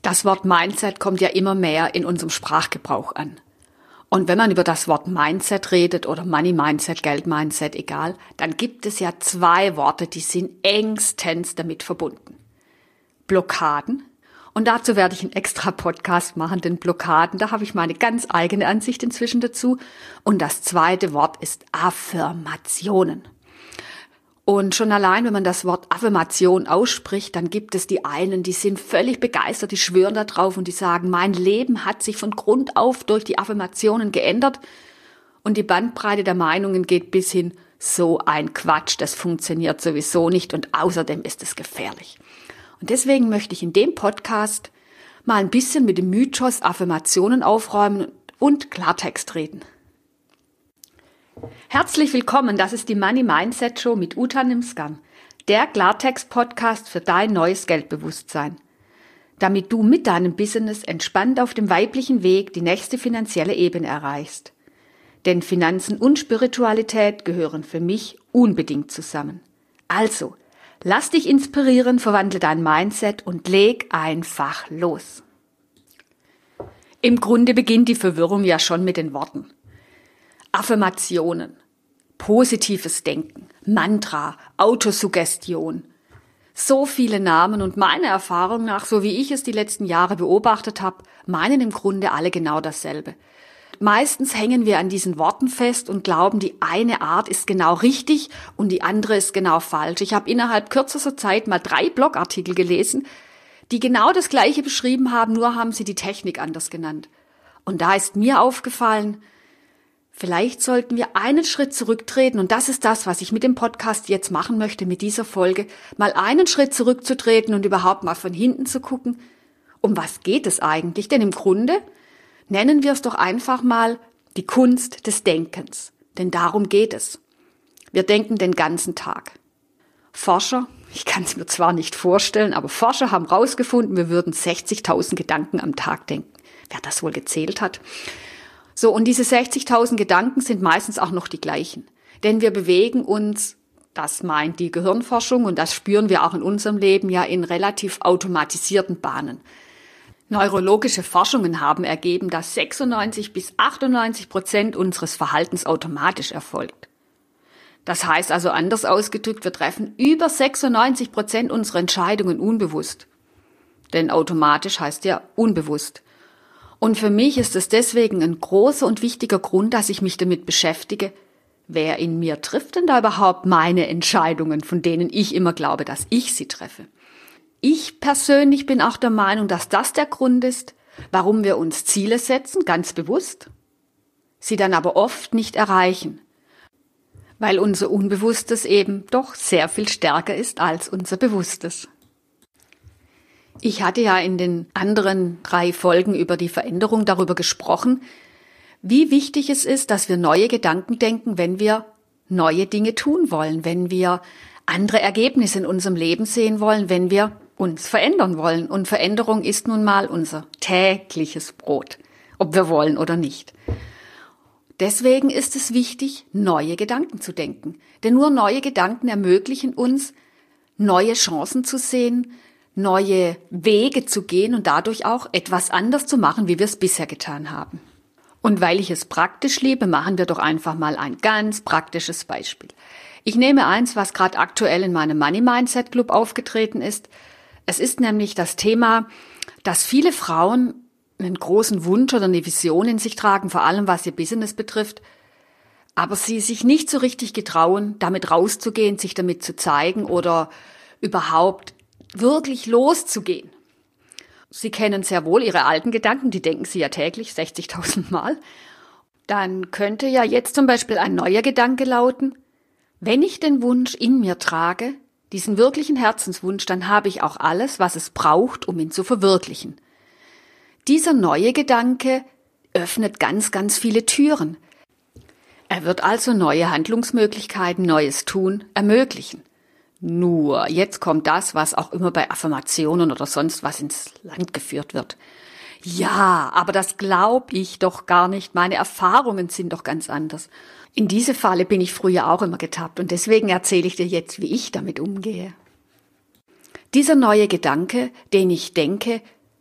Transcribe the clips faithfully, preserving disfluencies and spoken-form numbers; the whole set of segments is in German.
Das Wort Mindset kommt ja immer mehr in unserem Sprachgebrauch an. Und wenn man über das Wort Mindset redet oder Money Mindset, Geld Mindset, egal, dann gibt es ja zwei Worte, die sind engstens damit verbunden. Blockaden. Und dazu werde ich einen extra Podcast machen, denn Blockaden, da habe ich meine ganz eigene Ansicht inzwischen dazu. Und das zweite Wort ist Affirmationen. Und schon allein, wenn man das Wort Affirmation ausspricht, dann gibt es die einen, die sind völlig begeistert, die schwören da drauf und die sagen, mein Leben hat sich von Grund auf durch die Affirmationen geändert. Und die Bandbreite der Meinungen geht bis hin, so ein Quatsch, das funktioniert sowieso nicht und außerdem ist es gefährlich. Und deswegen möchte ich in dem Podcast mal ein bisschen mit dem Mythos Affirmationen aufräumen und Klartext reden. Herzlich willkommen, das ist die Money Mindset Show mit Uta Nimskam, der Klartext-Podcast für dein neues Geldbewusstsein, damit du mit deinem Business entspannt auf dem weiblichen Weg die nächste finanzielle Ebene erreichst. Denn Finanzen und Spiritualität gehören für mich unbedingt zusammen. Also, lass dich inspirieren, verwandle dein Mindset und leg einfach los. Im Grunde beginnt die Verwirrung ja schon mit den Worten. Affirmationen, positives Denken, Mantra, Autosuggestion. So viele Namen und meiner Erfahrung nach, so wie ich es die letzten Jahre beobachtet habe, meinen im Grunde alle genau dasselbe. Meistens hängen wir an diesen Worten fest und glauben, die eine Art ist genau richtig und die andere ist genau falsch. Ich habe innerhalb kürzester Zeit mal drei Blogartikel gelesen, die genau das Gleiche beschrieben haben, nur haben sie die Technik anders genannt. Und da ist mir aufgefallen, vielleicht sollten wir einen Schritt zurücktreten und das ist das, was ich mit dem Podcast jetzt machen möchte, mit dieser Folge, mal einen Schritt zurückzutreten und überhaupt mal von hinten zu gucken, um was geht es eigentlich? Denn im Grunde nennen wir es doch einfach mal die Kunst des Denkens, denn darum geht es. Wir denken den ganzen Tag. Forscher, ich kann es mir zwar nicht vorstellen, aber Forscher haben herausgefunden, wir würden sechzigtausend Gedanken am Tag denken. Wer das wohl gezählt hat? So, und diese sechzigtausend Gedanken sind meistens auch noch die gleichen. Denn wir bewegen uns, das meint die Gehirnforschung und das spüren wir auch in unserem Leben, ja in relativ automatisierten Bahnen. Neurologische Forschungen haben ergeben, dass sechsundneunzig bis achtundneunzig Prozent unseres Verhaltens automatisch erfolgt. Das heißt also anders ausgedrückt, wir treffen über sechsundneunzig Prozent unserer Entscheidungen unbewusst. Denn automatisch heißt ja unbewusst. Und für mich ist es deswegen ein großer und wichtiger Grund, dass ich mich damit beschäftige, wer in mir trifft denn da überhaupt meine Entscheidungen, von denen ich immer glaube, dass ich sie treffe. Ich persönlich bin auch der Meinung, dass das der Grund ist, warum wir uns Ziele setzen, ganz bewusst, sie dann aber oft nicht erreichen, weil unser Unbewusstes eben doch sehr viel stärker ist als unser Bewusstes. Ich hatte ja in den anderen drei Folgen über die Veränderung darüber gesprochen, wie wichtig es ist, dass wir neue Gedanken denken, wenn wir neue Dinge tun wollen, wenn wir andere Ergebnisse in unserem Leben sehen wollen, wenn wir uns verändern wollen. Und Veränderung ist nun mal unser tägliches Brot, ob wir wollen oder nicht. Deswegen ist es wichtig, neue Gedanken zu denken. Denn nur neue Gedanken ermöglichen uns, neue Chancen zu sehen, neue Wege zu gehen und dadurch auch etwas anders zu machen, wie wir es bisher getan haben. Und weil ich es praktisch liebe, machen wir doch einfach mal ein ganz praktisches Beispiel. Ich nehme eins, was gerade aktuell in meinem Money Mindset Club aufgetreten ist. Es ist nämlich das Thema, dass viele Frauen einen großen Wunsch oder eine Vision in sich tragen, vor allem was ihr Business betrifft, aber sie sich nicht so richtig getrauen, damit rauszugehen, sich damit zu zeigen oder überhaupt wirklich loszugehen. Sie kennen sehr wohl ihre alten Gedanken, die denken sie ja täglich sechzigtausend Mal. Dann könnte ja jetzt zum Beispiel ein neuer Gedanke lauten, wenn ich den Wunsch in mir trage, diesen wirklichen Herzenswunsch, dann habe ich auch alles, was es braucht, um ihn zu verwirklichen. Dieser neue Gedanke öffnet ganz, ganz viele Türen. Er wird also neue Handlungsmöglichkeiten, neues Tun ermöglichen. Nur, jetzt kommt das, was auch immer bei Affirmationen oder sonst was ins Land geführt wird. Ja, aber das glaube ich doch gar nicht. Meine Erfahrungen sind doch ganz anders. In diese Falle bin ich früher auch immer getappt und deswegen erzähle ich dir jetzt, wie ich damit umgehe. Dieser neue Gedanke, den ich denke,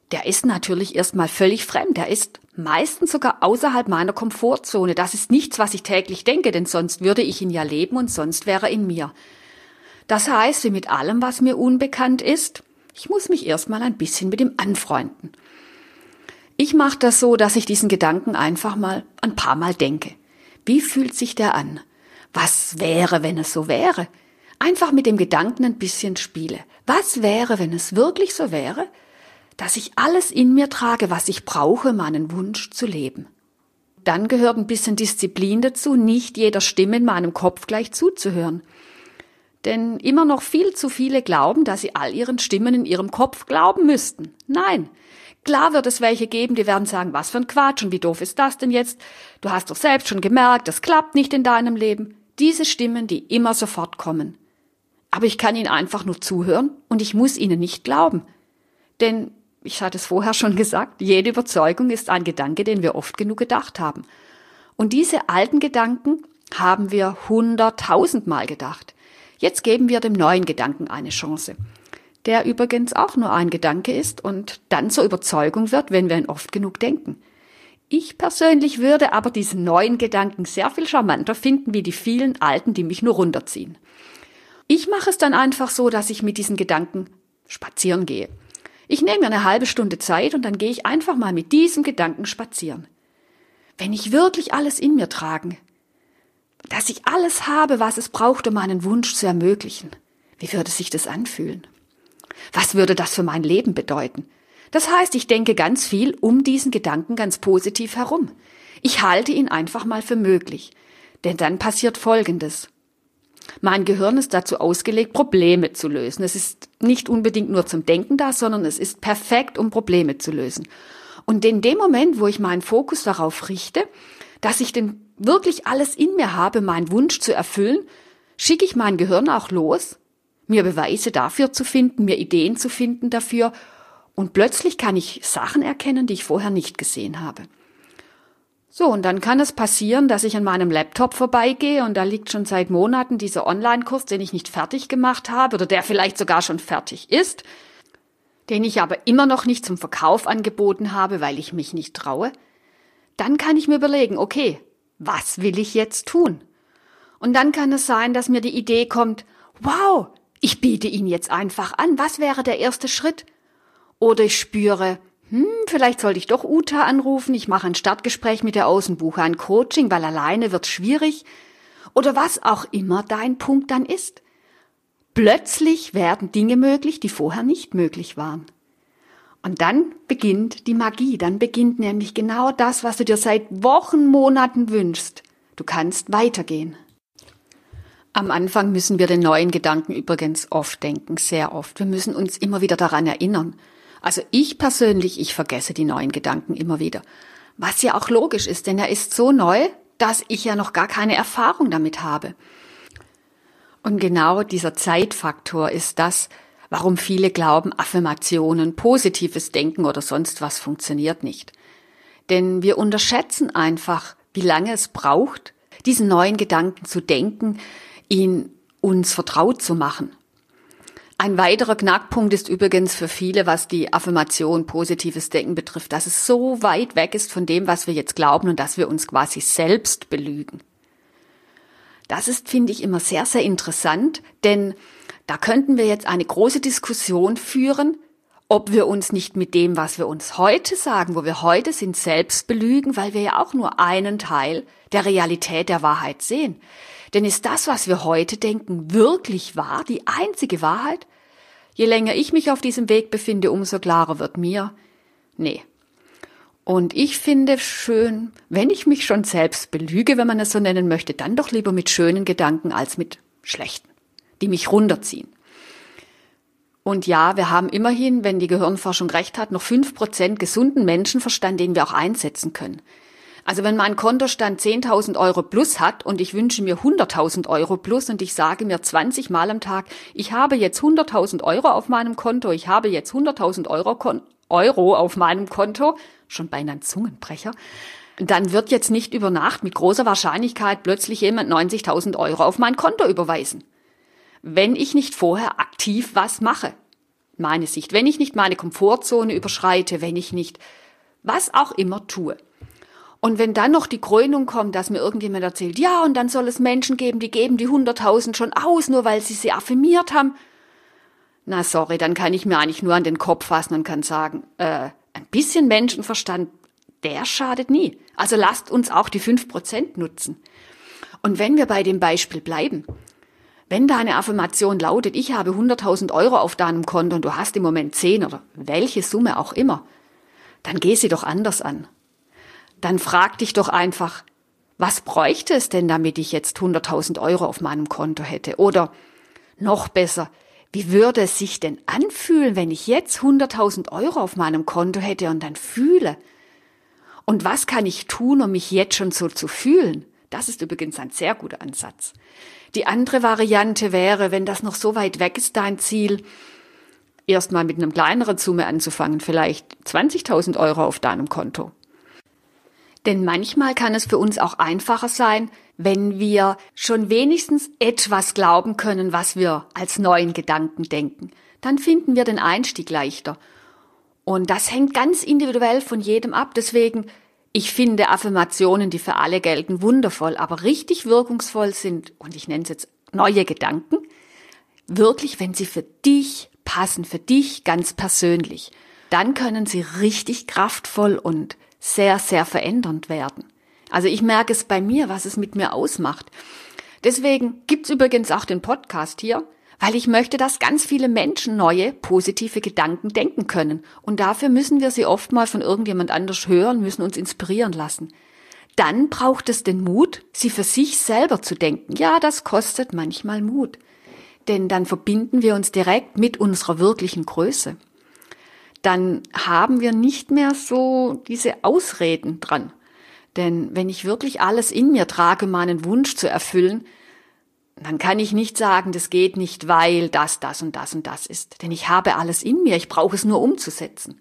der ist natürlich erstmal völlig fremd. Der ist meistens sogar außerhalb meiner Komfortzone. Das ist nichts, was ich täglich denke, denn sonst würde ich ihn ja leben und sonst wäre er in mir. Das heißt, wie mit allem, was mir unbekannt ist, ich muss mich erstmal ein bisschen mit ihm anfreunden. Ich mache das so, dass ich diesen Gedanken einfach mal ein paar Mal denke. Wie fühlt sich der an? Was wäre, wenn es so wäre? Einfach mit dem Gedanken ein bisschen spiele. Was wäre, wenn es wirklich so wäre, dass ich alles in mir trage, was ich brauche, um meinen Wunsch zu leben? Dann gehört ein bisschen Disziplin dazu, nicht jeder Stimme in meinem Kopf gleich zuzuhören. Denn immer noch viel zu viele glauben, dass sie all ihren Stimmen in ihrem Kopf glauben müssten. Nein, klar wird es welche geben, die werden sagen, was für ein Quatsch und wie doof ist das denn jetzt? Du hast doch selbst schon gemerkt, das klappt nicht in deinem Leben. Diese Stimmen, die immer sofort kommen. Aber ich kann ihnen einfach nur zuhören und ich muss ihnen nicht glauben. Denn, ich hatte es vorher schon gesagt, jede Überzeugung ist ein Gedanke, den wir oft genug gedacht haben. Und diese alten Gedanken haben wir hunderttausendmal gedacht. Jetzt geben wir dem neuen Gedanken eine Chance, der übrigens auch nur ein Gedanke ist und dann zur Überzeugung wird, wenn wir ihn oft genug denken. Ich persönlich würde aber diesen neuen Gedanken sehr viel charmanter finden, wie die vielen alten, die mich nur runterziehen. Ich mache es dann einfach so, dass ich mit diesen Gedanken spazieren gehe. Ich nehme mir eine halbe Stunde Zeit und dann gehe ich einfach mal mit diesem Gedanken spazieren. Wenn ich wirklich alles in mir trage, dass ich alles habe, was es braucht, um meinen Wunsch zu ermöglichen. Wie würde sich das anfühlen? Was würde das für mein Leben bedeuten? Das heißt, ich denke ganz viel um diesen Gedanken ganz positiv herum. Ich halte ihn einfach mal für möglich. Denn dann passiert Folgendes. Mein Gehirn ist dazu ausgelegt, Probleme zu lösen. Es ist nicht unbedingt nur zum Denken da, sondern es ist perfekt, um Probleme zu lösen. Und in dem Moment, wo ich meinen Fokus darauf richte, dass ich denn wirklich alles in mir habe, meinen Wunsch zu erfüllen, schicke ich mein Gehirn auch los, mir Beweise dafür zu finden, mir Ideen zu finden dafür und plötzlich kann ich Sachen erkennen, die ich vorher nicht gesehen habe. So, und dann kann es passieren, dass ich an meinem Laptop vorbeigehe und da liegt schon seit Monaten dieser Online-Kurs, den ich nicht fertig gemacht habe oder der vielleicht sogar schon fertig ist, den ich aber immer noch nicht zum Verkauf angeboten habe, weil ich mich nicht traue. Dann kann ich mir überlegen, okay, was will ich jetzt tun? Und dann kann es sein, dass mir die Idee kommt, wow, ich biete ihn jetzt einfach an, was wäre der erste Schritt? Oder ich spüre, hm, vielleicht sollte ich doch Uta anrufen, ich mache ein Startgespräch mit der Außenbuche, ein Coaching, weil alleine wird schwierig. Oder was auch immer dein Punkt dann ist. Plötzlich werden Dinge möglich, die vorher nicht möglich waren. Und dann beginnt die Magie, dann beginnt nämlich genau das, was du dir seit Wochen, Monaten wünschst. Du kannst weitergehen. Am Anfang müssen wir den neuen Gedanken übrigens oft denken, sehr oft. Wir müssen uns immer wieder daran erinnern. Also ich persönlich, ich vergesse die neuen Gedanken immer wieder. Was ja auch logisch ist, denn er ist so neu, dass ich ja noch gar keine Erfahrung damit habe. Und genau dieser Zeitfaktor ist das, warum viele glauben, Affirmationen, positives Denken oder sonst was funktioniert nicht. Denn wir unterschätzen einfach, wie lange es braucht, diesen neuen Gedanken zu denken, ihn uns vertraut zu machen. Ein weiterer Knackpunkt ist übrigens für viele, was die Affirmation positives Denken betrifft, dass es so weit weg ist von dem, was wir jetzt glauben und dass wir uns quasi selbst belügen. Das ist, finde ich, immer sehr, sehr interessant, denn da könnten wir jetzt eine große Diskussion führen, ob wir uns nicht mit dem, was wir uns heute sagen, wo wir heute sind, selbst belügen, weil wir ja auch nur einen Teil der Realität, der Wahrheit sehen. Denn ist das, was wir heute denken, wirklich wahr, die einzige Wahrheit? Je länger ich mich auf diesem Weg befinde, umso klarer wird mir, nee. Und ich finde schön, wenn ich mich schon selbst belüge, wenn man es so nennen möchte, dann doch lieber mit schönen Gedanken als mit schlechten, die mich runterziehen. Und ja, wir haben immerhin, wenn die Gehirnforschung recht hat, noch fünf Prozent gesunden Menschenverstand, den wir auch einsetzen können. Also wenn mein Kontostand zehntausend Euro plus hat und ich wünsche mir hunderttausend Euro plus und ich sage mir zwanzig Mal am Tag, ich habe jetzt hunderttausend Euro auf meinem Konto, ich habe jetzt hunderttausend Euro, Euro auf meinem Konto, schon beinahe ein Zungenbrecher, dann wird jetzt nicht über Nacht mit großer Wahrscheinlichkeit plötzlich jemand neunzigtausend Euro auf mein Konto überweisen, wenn ich nicht vorher aktiv was mache. meine Sicht, wenn ich nicht meine Komfortzone überschreite, wenn ich nicht was auch immer tue. Und wenn dann noch die Krönung kommt, dass mir irgendjemand erzählt, ja, und dann soll es Menschen geben, die geben die hunderttausend schon aus, nur weil sie sie affirmiert haben. Na sorry, dann kann ich mir eigentlich nur an den Kopf fassen und kann sagen, äh, ein bisschen Menschenverstand, der schadet nie. Also lasst uns auch die fünf Prozent nutzen. Und wenn wir bei dem Beispiel bleiben, wenn deine Affirmation lautet, ich habe hunderttausend Euro auf deinem Konto und du hast im Moment zehn oder welche Summe auch immer, dann geh sie doch anders an. Dann frag dich doch einfach, was bräuchte es denn, damit ich jetzt hunderttausend Euro auf meinem Konto hätte? Oder noch besser, wie würde es sich denn anfühlen, wenn ich jetzt hunderttausend Euro auf meinem Konto hätte und dann fühle? Und was kann ich tun, um mich jetzt schon so zu fühlen? Das ist übrigens ein sehr guter Ansatz. Die andere Variante wäre, wenn das noch so weit weg ist, dein Ziel, erstmal mit einem kleineren Summe anzufangen, vielleicht zwanzigtausend Euro auf deinem Konto. Denn manchmal kann es für uns auch einfacher sein, wenn wir schon wenigstens etwas glauben können, was wir als neuen Gedanken denken. Dann finden wir den Einstieg leichter. Und das hängt ganz individuell von jedem ab. Deswegen, ich finde Affirmationen, die für alle gelten, wundervoll, aber richtig wirkungsvoll sind, und ich nenne es jetzt neue Gedanken, wirklich, wenn sie für dich passen, für dich ganz persönlich. Dann können sie richtig kraftvoll und sehr, sehr verändernd werden. Also ich merke es bei mir, was es mit mir ausmacht. Deswegen gibt's übrigens auch den Podcast hier, weil ich möchte, dass ganz viele Menschen neue, positive Gedanken denken können. Und dafür müssen wir sie oft mal von irgendjemand anders hören, müssen uns inspirieren lassen. Dann braucht es den Mut, sie für sich selber zu denken. Ja, das kostet manchmal Mut. Denn dann verbinden wir uns direkt mit unserer wirklichen Größe. Dann haben wir nicht mehr so diese Ausreden dran. Denn wenn ich wirklich alles in mir trage, um meinen Wunsch zu erfüllen, dann kann ich nicht sagen, das geht nicht, weil das, das und das und das ist. Denn ich habe alles in mir, ich brauche es nur umzusetzen.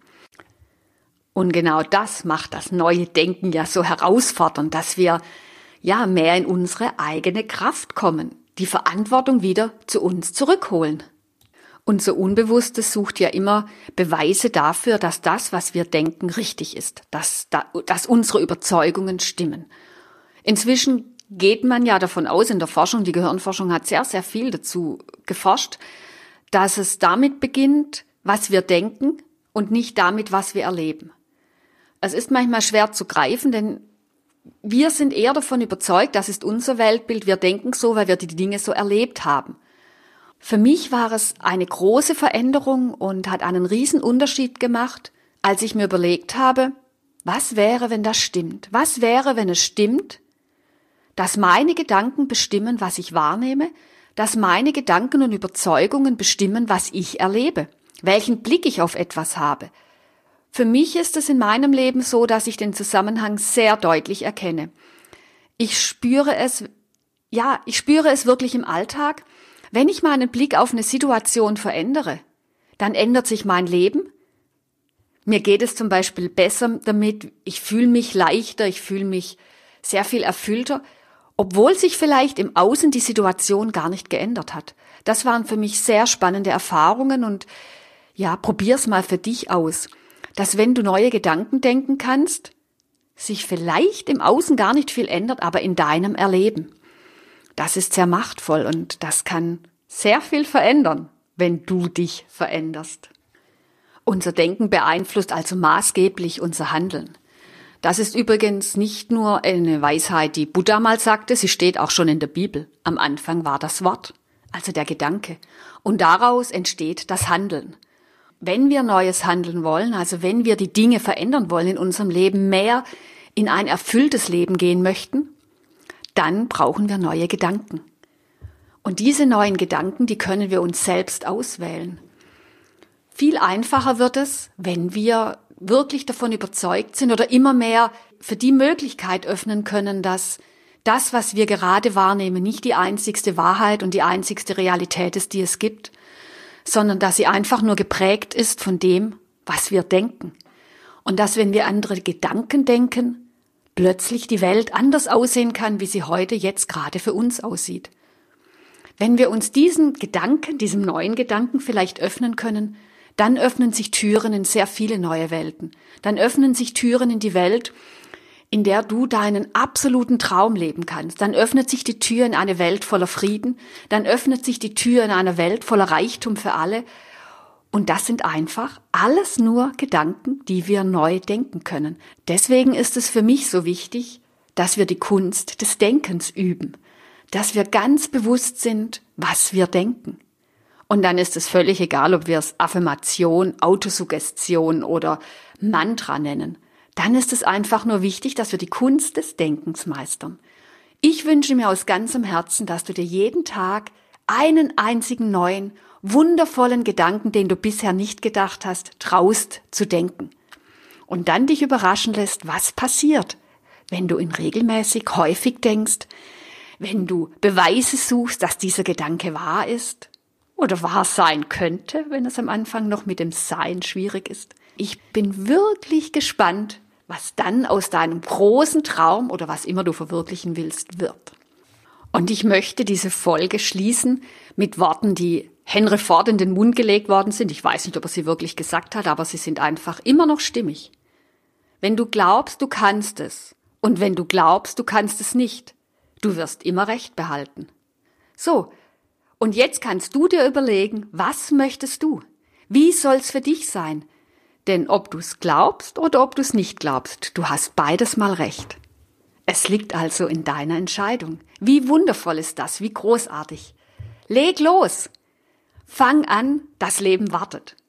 Und genau das macht das neue Denken ja so herausfordernd, dass wir ja mehr in unsere eigene Kraft kommen, die Verantwortung wieder zu uns zurückholen. Unser Unbewusstes sucht ja immer Beweise dafür, dass das, was wir denken, richtig ist, dass, dass unsere Überzeugungen stimmen. Inzwischen geht man ja davon aus in der Forschung, die Gehirnforschung hat sehr, sehr viel dazu geforscht, dass es damit beginnt, was wir denken und nicht damit, was wir erleben. Es ist manchmal schwer zu greifen, denn wir sind eher davon überzeugt, das ist unser Weltbild, wir denken so, weil wir die Dinge so erlebt haben. Für mich war es eine große Veränderung und hat einen riesen Unterschied gemacht, als ich mir überlegt habe, was wäre, wenn das stimmt? Was wäre, wenn es stimmt, dass meine Gedanken bestimmen, was ich wahrnehme, dass meine Gedanken und Überzeugungen bestimmen, was ich erlebe, welchen Blick ich auf etwas habe. Für mich ist es in meinem Leben so, dass ich den Zusammenhang sehr deutlich erkenne. Ich spüre es, ja, ich spüre es wirklich im Alltag. Wenn ich meinen Blick auf eine Situation verändere, dann ändert sich mein Leben. Mir geht es zum Beispiel besser damit, ich fühle mich leichter, ich fühle mich sehr viel erfüllter, obwohl sich vielleicht im Außen die Situation gar nicht geändert hat. Das waren für mich sehr spannende Erfahrungen und ja, probier's mal für dich aus, dass wenn du neue Gedanken denken kannst, sich vielleicht im Außen gar nicht viel ändert, aber in deinem Erleben. Das ist sehr machtvoll und das kann sehr viel verändern, wenn du dich veränderst. Unser Denken beeinflusst also maßgeblich unser Handeln. Das ist übrigens nicht nur eine Weisheit, die Buddha mal sagte, sie steht auch schon in der Bibel. Am Anfang war das Wort, also der Gedanke. Und daraus entsteht das Handeln. Wenn wir neues handeln wollen, also wenn wir die Dinge verändern wollen in unserem Leben, mehr in ein erfülltes Leben gehen möchten, dann brauchen wir neue Gedanken. Und diese neuen Gedanken, die können wir uns selbst auswählen. Viel einfacher wird es, wenn wir wirklich davon überzeugt sind oder immer mehr für die Möglichkeit öffnen können, dass das, was wir gerade wahrnehmen, nicht die einzigste Wahrheit und die einzigste Realität ist, die es gibt, sondern dass sie einfach nur geprägt ist von dem, was wir denken. Und dass, wenn wir andere Gedanken denken, plötzlich die Welt anders aussehen kann, wie sie heute jetzt gerade für uns aussieht. Wenn wir uns diesen Gedanken, diesem neuen Gedanken vielleicht öffnen können, dann öffnen sich Türen in sehr viele neue Welten. Dann öffnen sich Türen in die Welt, in der du deinen absoluten Traum leben kannst. Dann öffnet sich die Tür in eine Welt voller Frieden. Dann öffnet sich die Tür in eine Welt voller Reichtum für alle. Und das sind einfach alles nur Gedanken, die wir neu denken können. Deswegen ist es für mich so wichtig, dass wir die Kunst des Denkens üben. Dass wir ganz bewusst sind, was wir denken. Und dann ist es völlig egal, ob wir es Affirmation, Autosuggestion oder Mantra nennen. Dann ist es einfach nur wichtig, dass wir die Kunst des Denkens meistern. Ich wünsche mir aus ganzem Herzen, dass du dir jeden Tag einen einzigen neuen, wundervollen Gedanken, den du bisher nicht gedacht hast, traust zu denken. Und dann dich überraschen lässt, was passiert, wenn du ihn regelmäßig häufig denkst, wenn du Beweise suchst, dass dieser Gedanke wahr ist oder wahr sein könnte, wenn es am Anfang noch mit dem Sein schwierig ist. Ich bin wirklich gespannt, was dann aus deinem großen Traum oder was immer du verwirklichen willst, wird. Und ich möchte diese Folge schließen mit Worten, die Henry Ford in den Mund gelegt worden sind. Ich weiß nicht, ob er sie wirklich gesagt hat, aber sie sind einfach immer noch stimmig. Wenn du glaubst, du kannst es und wenn du glaubst, du kannst es nicht, du wirst immer Recht behalten. So, und jetzt kannst du dir überlegen, was möchtest du? Wie soll's für dich sein? Denn ob du es glaubst oder ob du es nicht glaubst, du hast beides mal recht. Es liegt also in deiner Entscheidung. Wie wundervoll ist das, wie großartig. Leg los! Fang an, das Leben wartet.